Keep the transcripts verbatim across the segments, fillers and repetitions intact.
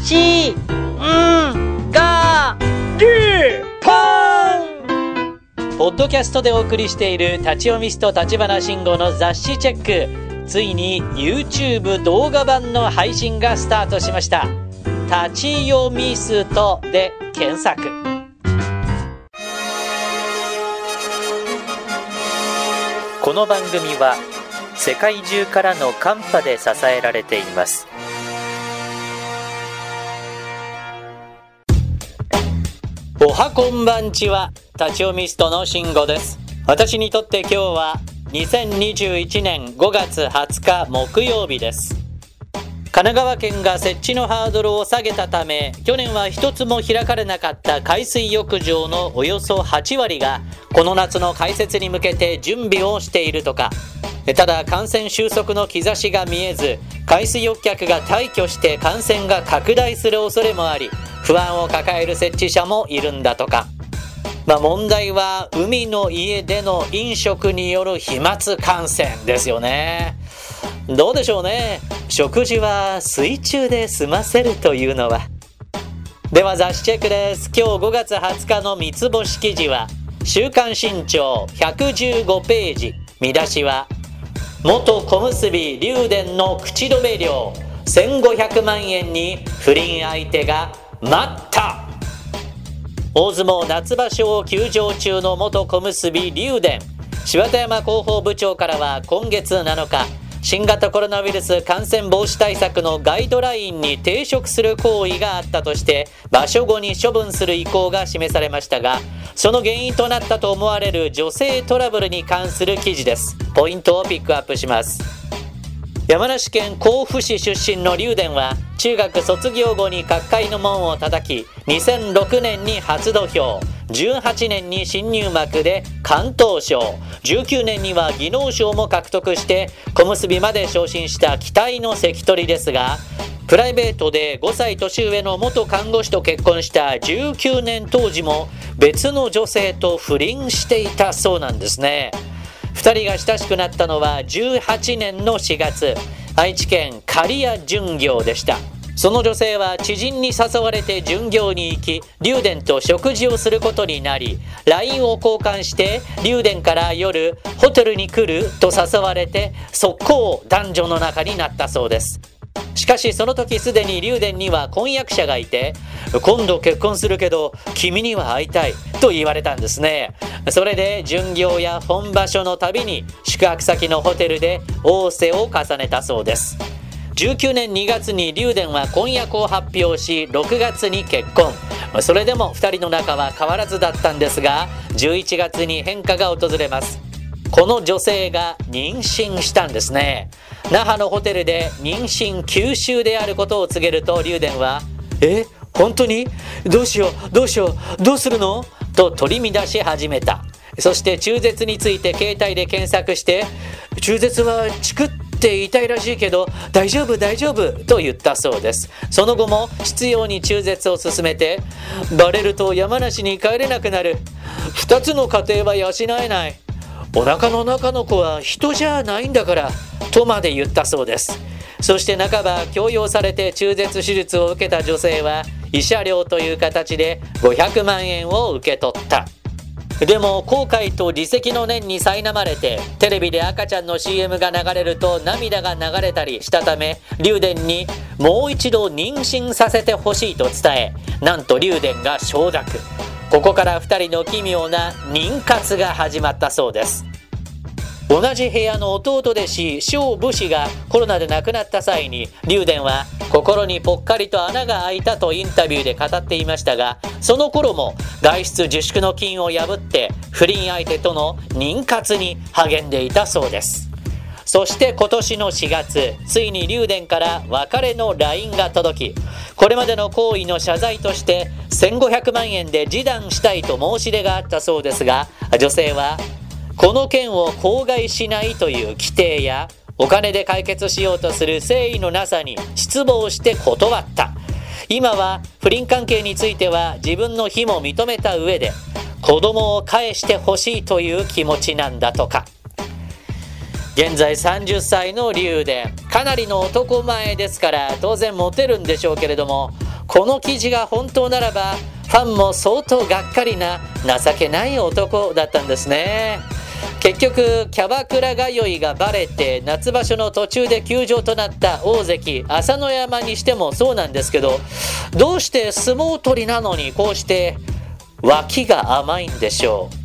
しんがルポン。ポッドキャストでお送りしている立ち読みスト立花慎吾の雑誌チェック、ついに YouTube 動画版の配信がスタートしました。立ち読みストで検索。この番組は世界中からのカンパで支えられています。おはこんばんちは、立ち読みストの慎吾です。私にとって今日はにせんにじゅういちねんごがつはつか木曜日です。神奈川県が設置のハードルを下げたため、去年は一つも開かれなかった海水浴場のおよそはちわりがこの夏の開設に向けて準備をしているとか。ただ感染収束の兆しが見えず、海水浴客が退去して感染が拡大する恐れもあり、不安を抱える設置者もいるんだとか。まあ、問題は海の家での飲食による飛沫感染ですよね。どうでしょうね。食事は水中で済ませるというのは。では雑誌チェックです。今日ごがつはつかの三つ星記事は週刊新潮ひゃくじゅうごページ。見出しは元小結竜電の口止め料せんごひゃくまんえんに不倫相手が待った。大相撲夏場所を休場中の元小結竜電、柴田山広報部長からは今月なのか、新型コロナウイルス感染防止対策のガイドラインに抵触する行為があったとして場所後に処分する意向が示されましたが、その原因となったと思われる女性トラブルに関する記事です。ポイントをピックアップします。山梨県甲府市出身の竜電は中学卒業後に角界の門を叩き、にせんろくねんに初土俵、じゅうはちねんに新入幕で敢闘賞、じゅうきゅうねんには技能賞も獲得して小結まで昇進した期待の関取ですが、プライベートでごさい年上の元看護師と結婚したじゅうきゅうねん当時も別の女性と不倫していたそうなんですね。ふたりが親しくなったのはじゅうはちねんのしがつ、愛知県刈谷巡業でした。その女性は知人に誘われて巡業に行き、竜電と食事をすることになり、 ライン を交換して竜電から夜ホテルに来ると誘われて速攻男女の仲になったそうです。しかしその時すでに竜電には婚約者がいて、今度結婚するけど君には会いたいと言われたんですね。それで巡業や本場所のたびに宿泊先のホテルで仰せを重ねたそうです。じゅうきゅうねんにがつに竜電は婚約を発表し、ろくがつに結婚。それでもふたりの仲は変わらずだったんですが、じゅういちがつに変化が訪れます。この女性が妊娠したんですね。那覇のホテルで妊娠きゅう週であることを告げると、竜電はえ本当にどうしようどうしようどうするのと取り乱し始めた。そして中絶について携帯で検索して、中絶はチクって痛いらしいけど大丈夫大丈夫と言ったそうです。その後も執拗に中絶を進めて、バレると山梨に帰れなくなる、ふたつの家庭は養えない、お腹の中の子は人じゃないんだからとまで言ったそうです。そして半ば強要されて中絶手術を受けた女性は慰謝料という形でごひゃくまんえんを受け取った。でも後悔と自責の念に苛まれて、テレビで赤ちゃんの シーエム が流れると涙が流れたりしたため、竜電にもう一度妊娠させてほしいと伝え、なんと竜電が承諾。ここからふたりの奇妙な妊活が始まったそうです。同じ部屋の弟弟子小武士がコロナで亡くなった際に、竜電は心にぽっかりと穴が開いたとインタビューで語っていましたが、その頃も外出自粛の禁を破って不倫相手との妊活に励んでいたそうです。そして今年のしがつ、ついに竜電から別れの ライン が届き、これまでの行為の謝罪としてせんごひゃくまんえんで示談したいと申し出があったそうですが、女性はこの件を口外しないという規定やお金で解決しようとする誠意のなさに失望して断った。今は不倫関係については自分の非も認めた上で子供を返してほしいという気持ちなんだとか。現在さんじゅっさいの竜電、かなりの男前ですから当然モテるんでしょうけれども、 この記事が本当ならばファンも相当がっかりな情けない男だったんですね。結局キャバクラ通いがバレて夏場所の途中で休場となった大関朝乃山にしてもそうなんですけど、どうして相撲取りなのにこうして脇が甘いんでしょう。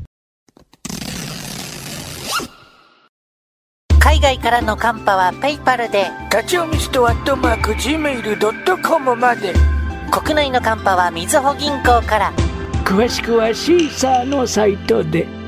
海外からのカンパはペイパルで、 立ち読みストアットマーク ジーメールドットコム まで。 国内のカンパはみずほ銀行から。 詳しくはシーサーのサイトで。